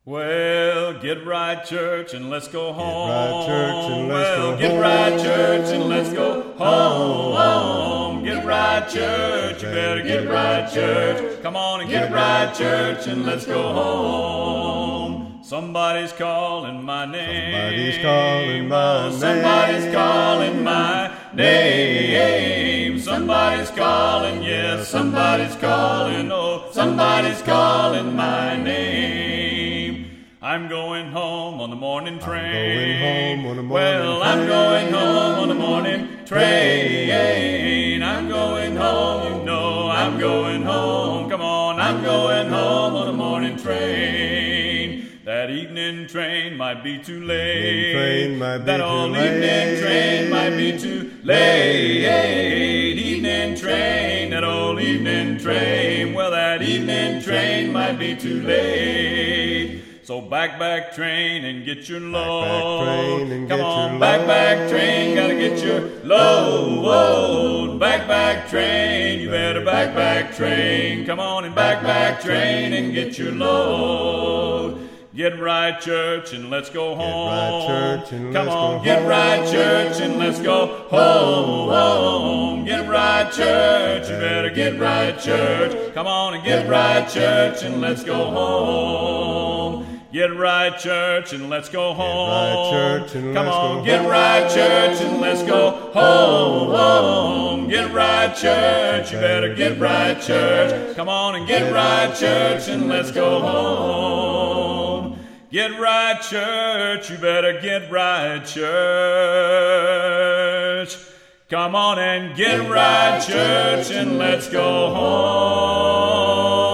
Well, get right, church, and let's go home. Get right, church, and let's go Well, get right, church, and let's go home. Get right, church, you better get right, church. Come on and get right, church, and let's go home. Somebody's calling my name. Somebody's calling my name. Somebody's calling my name. Somebody's calling, yes, somebody's calling. Oh, somebody's calling my name. I'm going home on the morning train. Well, I'm going home on the morning train. I'm going home, you know, I'm going home. Come on, I'm going home on the morning train. That evening train might be too late. That old evening train might be too late. Evening train, that old evening train. Well, that evening train might be too late. So back train and get your load. Come on, back train, gotta get your load. Back train, you better back train. Come on and back train and get your load. Get right, church, and let's go home. Come on, get right, church, and let's go home. Get right, church, you better get right, church. Come on and get right, church, and let's go home. Get right, church, and let's go home. Come on, get right, church, and let's go home. Get right, church, you better get right, church. Come on and get right, church, and let's go home. Get right, church, you better get right, church. Come on and get right, church, and let's go home.